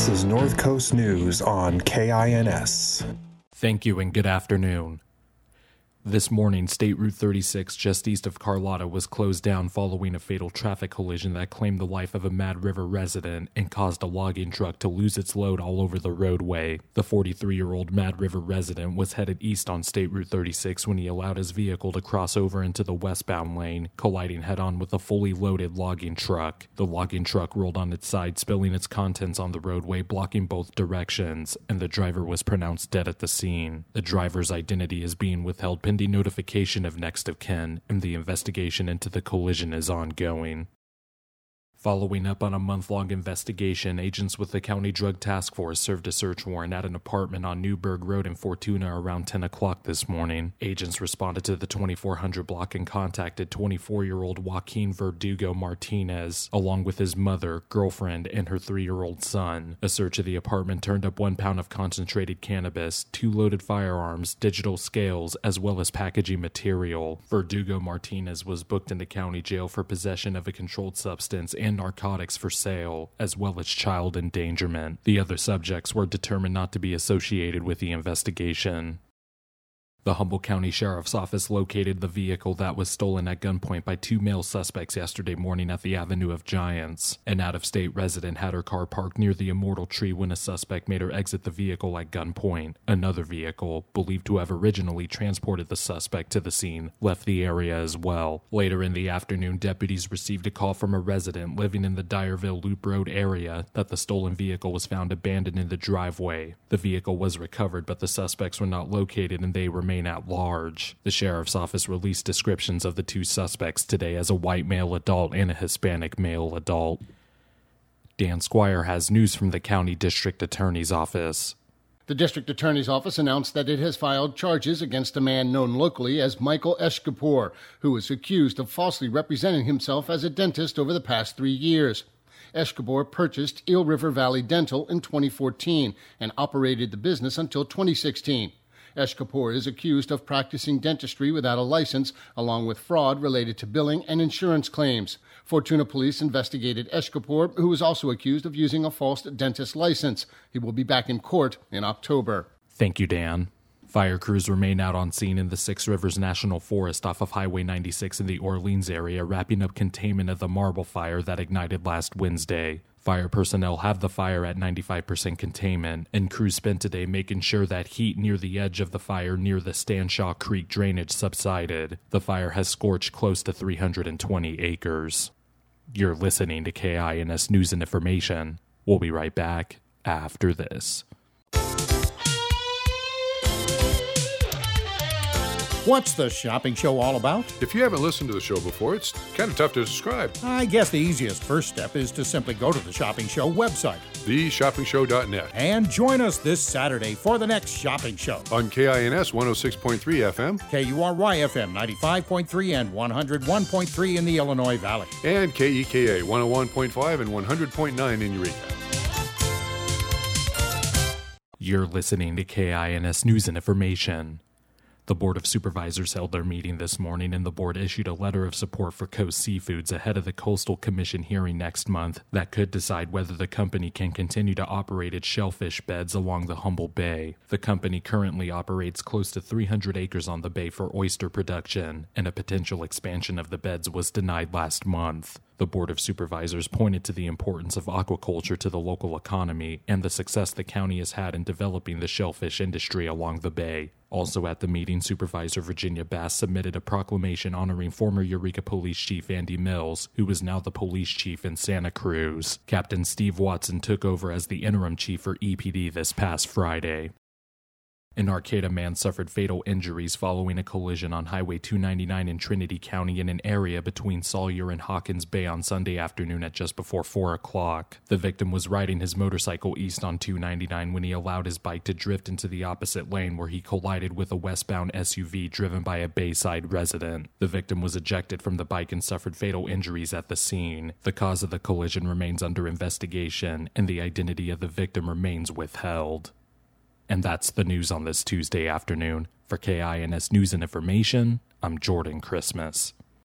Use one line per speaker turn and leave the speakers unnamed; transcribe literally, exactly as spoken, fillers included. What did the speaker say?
This is North Coast News on K I N S.
Thank you and good afternoon. This morning, State Route thirty-six, just east of Carlotta, was closed down following a fatal traffic collision that claimed the life of a Mad River resident and caused a logging truck to lose its load all over the roadway. The forty-three-year-old Mad River resident was headed east on State Route thirty-six when he allowed his vehicle to cross over into the westbound lane, colliding head-on with a fully loaded logging truck. The logging truck rolled on its side, spilling its contents on the roadway, blocking both directions, and the driver was pronounced dead at the scene. The driver's identity is being withheld pending notification of next of kin, and the investigation into the collision is ongoing. Following up on a month-long investigation, agents with the County Drug Task Force served a search warrant at an apartment on Newburgh Road in Fortuna around ten o'clock this morning. Agents responded to the twenty-four hundred block and contacted twenty-four-year-old Joaquin Verdugo Martinez, along with his mother, girlfriend, and her three-year-old son. A search of the apartment turned up one pound of concentrated cannabis, two loaded firearms, digital scales, as well as packaging material. Verdugo Martinez was booked into county jail for possession of a controlled substance and narcotics for sale, as well as child endangerment. The other subjects were determined not to be associated with the investigation. The Humboldt County Sheriff's Office located the vehicle that was stolen at gunpoint by two male suspects yesterday morning at the Avenue of Giants. An out-of-state resident had her car parked near the immortal tree when a suspect made her exit the vehicle at gunpoint. Another vehicle, believed to have originally transported the suspect to the scene, left the area as well. Later in the afternoon, deputies received a call from a resident living in the Dyerville Loop Road area that the stolen vehicle was found abandoned in the driveway. The vehicle was recovered, but the suspects were not located and they remain at large. The sheriff's office released descriptions of the two suspects today as a white male adult and a Hispanic male adult. Dan Squire has news from the county district attorney's office.
The district attorney's office announced that it has filed charges against a man known locally as Michael Eshkapour, who is accused of falsely representing himself as a dentist over the past three years. Eshkapour purchased Eel River Valley Dental in twenty fourteen and operated the business until twenty sixteen. Eshkapour is accused of practicing dentistry without a license, along with fraud related to billing and insurance claims. Fortuna police investigated Eshkapour, who is also accused of using a false dentist license. He will be back in court in October.
Thank you, Dan. Fire crews remain out on scene in the Six Rivers National Forest off of Highway ninety-six in the Orleans area, wrapping up containment of the marble fire that ignited last Wednesday. Fire personnel have the fire at ninety-five percent containment, and crews spent today making sure that heat near the edge of the fire near the Stanshaw Creek drainage subsided. The fire has scorched close to three hundred twenty acres. You're listening to K I N S News and Information. We'll be right back after this.
What's the shopping show all about?
If you haven't listened to the show before, it's kind of tough to describe.
I guess the easiest first step is to simply go to the Shopping Show website,
the shopping show dot net,
and join us this Saturday for the next shopping show.
On K I N S one oh six point three F M,
K U R Y F M ninety-five point three and one oh one point three in the Illinois Valley,
and K E K A one oh one point five and one hundred point nine in Eureka.
You're listening to K I N S News and Information. The Board of Supervisors held their meeting this morning, and the board issued a letter of support for Coast Seafoods ahead of the Coastal Commission hearing next month that could decide whether the company can continue to operate its shellfish beds along the Humboldt Bay. The company currently operates close to three hundred acres on the bay for oyster production, and a potential expansion of the beds was denied last month. The Board of Supervisors pointed to the importance of aquaculture to the local economy and the success the county has had in developing the shellfish industry along the bay. Also at the meeting, Supervisor Virginia Bass submitted a proclamation honoring former Eureka Police Chief Andy Mills, who is now the police chief in Santa Cruz. Captain Steve Watson took over as the interim chief for E P D this past Friday. An Arcata man suffered fatal injuries following a collision on Highway two ninety-nine in Trinity County in an area between Sawyer and Hawkins Bay on Sunday afternoon at just before four o'clock. The victim was riding his motorcycle east on two ninety-nine when he allowed his bike to drift into the opposite lane, where he collided with a westbound S U V driven by a Bayside resident. The victim was ejected from the bike and suffered fatal injuries at the scene. The cause of the collision remains under investigation, and the identity of the victim remains withheld. And that's the news on this Tuesday afternoon. For K I N S News and Information, I'm Jordan Christmas.